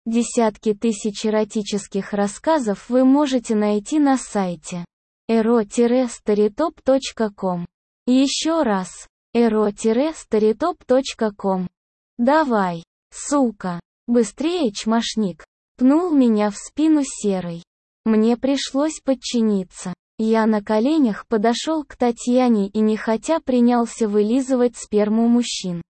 Десятки тысяч эротических рассказов вы можете найти на сайте ero-storytop.com. Еще раз. ero-storytop.com. Давай, сука, быстрее, чмошник. Пнул меня в спину Серый. Мне пришлось подчиниться. Я на коленях подошел к Татьяне и нехотя принялся вылизывать сперму мужчин.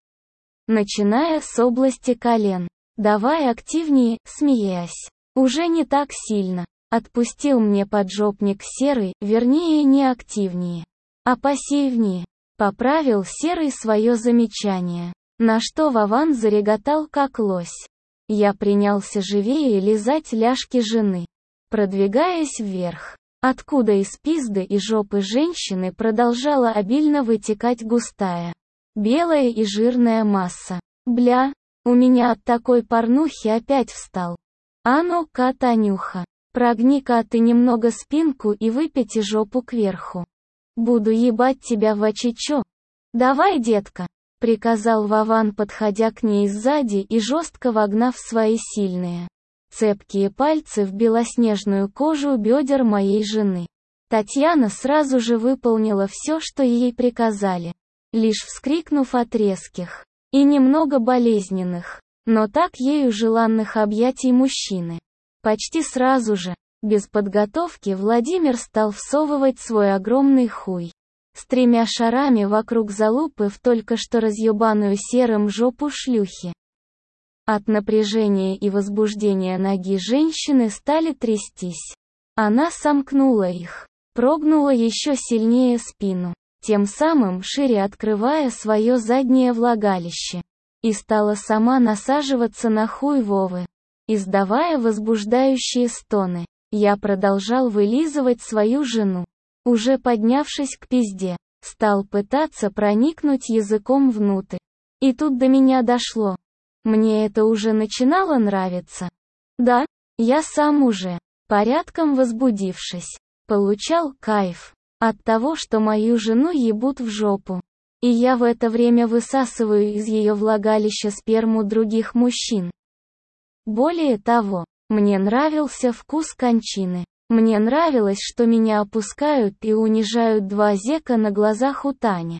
Начиная с области колен. Давай активнее, смеясь. Уже не так сильно. Отпустил мне поджопник Серый, вернее не активнее, а пассивнее. Поправил Серый свое замечание. На что Вован зареготал как лось. Я принялся живее лизать ляжки жены. Продвигаясь вверх. Откуда из пизды и жопы женщины продолжала обильно вытекать густая, белая и жирная масса. Бля, у меня от такой порнухи опять встал. А ну-ка, Танюха, прогни-ка ты немного спинку и выпяти жопу кверху. Буду ебать тебя в очечо. Давай, детка, приказал Вован, подходя к ней сзади и жестко вогнав свои сильные, цепкие пальцы в белоснежную кожу бедер моей жены. Татьяна сразу же выполнила все, что ей приказали, лишь вскрикнув от резких и немного болезненных, но так ею желанных объятий мужчины. Почти сразу же, без подготовки, Владимир стал всовывать свой огромный хуй с 3 шарами вокруг залупы в только что разъебаную Серым жопу шлюхи. От напряжения и возбуждения ноги женщины стали трястись. Она сомкнула их, прогнула еще сильнее спину, тем самым шире открывая свое заднее влагалище, и стала сама насаживаться на хуй Вовы, издавая возбуждающие стоны. Я продолжал вылизывать свою жену. Уже поднявшись к пизде, стал пытаться проникнуть языком внутрь. И тут до меня дошло. Мне это уже начинало нравиться. Да, я сам уже, порядком возбудившись, получал кайф от того, что мою жену ебут в жопу. И я в это время высасываю из ее влагалища сперму других мужчин. Более того, мне нравился вкус кончины. Мне нравилось, что меня опускают и унижают 2 зека на глазах у Тани.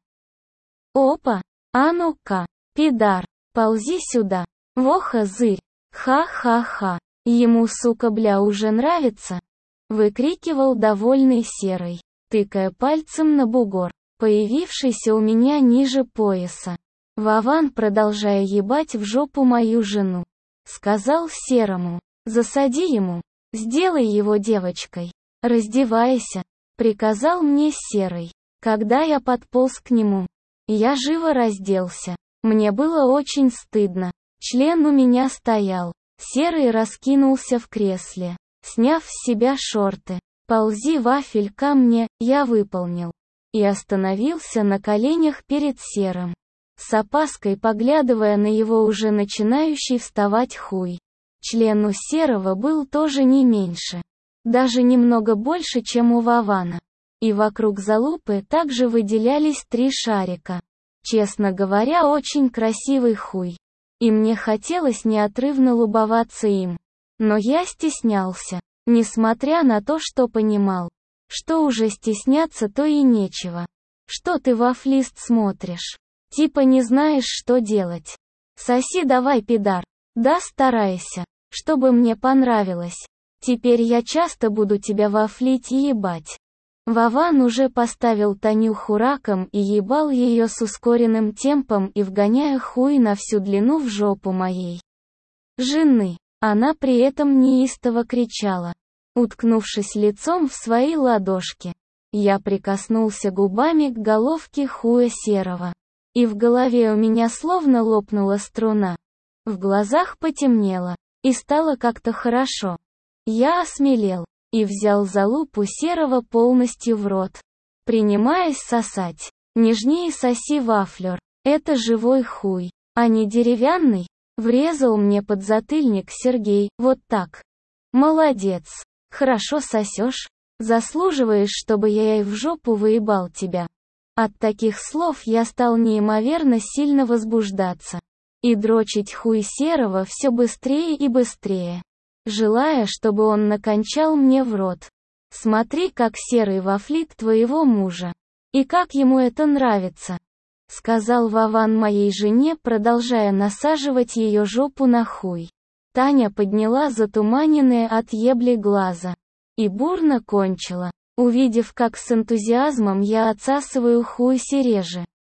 Опа, а ну-ка, пидар, ползи сюда. Воха зырь. Ха-ха-ха. Ему, сука, бля, уже нравится? Выкрикивал довольный Серый, тыкая пальцем на бугор, появившийся у меня ниже пояса. Вован, продолжая ебать в жопу мою жену, сказал Серому: засади ему. Сделай его девочкой. Раздевайся, приказал мне Серый. Когда я подполз к нему, я живо разделся. Мне было очень стыдно. Член у меня стоял. Серый раскинулся в кресле, сняв с себя шорты. Ползи, вафель, ко мне, я выполнил. И остановился на коленях перед Серым, с опаской поглядывая на его уже начинающий вставать хуй. Член у Серого был тоже не меньше. Даже немного больше, чем у Вована. И вокруг залупы также выделялись 3 шарика. Честно говоря, очень красивый хуй. И мне хотелось неотрывно любоваться им. Но я стеснялся, несмотря на то, что понимал, что уже стесняться то и нечего. Что ты, вафлист, смотришь? Типа не знаешь, что делать. Соси давай, пидар. Да, старайся, чтобы мне понравилось. Теперь я часто буду тебя вафлить и ебать. Вован уже поставил Танюху раком и ебал ее с ускоренным темпом и вгоняя хуй на всю длину в жопу моей жены. Она при этом неистово кричала, уткнувшись лицом в свои ладошки. Я прикоснулся губами к головке хуя Серого. И в голове у меня словно лопнула струна. В глазах потемнело, и стало как-то хорошо. Я осмелел, и взял залупу Серого полностью в рот, принимаясь сосать. Нежнее соси, вафлер, это живой хуй, а не деревянный, врезал мне подзатыльник Сергей, вот так. Молодец, хорошо сосешь, заслуживаешь, чтобы я и в жопу выебал тебя. От таких слов я стал неимоверно сильно возбуждаться. и дрочить хуй Серого все быстрее и быстрее, желая, чтобы он накончал мне в рот. Смотри, как Серый вафлит твоего мужа. И как ему это нравится, сказал Вован моей жене, продолжая насаживать ее жопу на хуй. Таня подняла затуманенные от ебли глаза и бурно кончила, увидев, как с энтузиазмом я отсасываю хуй Сережи.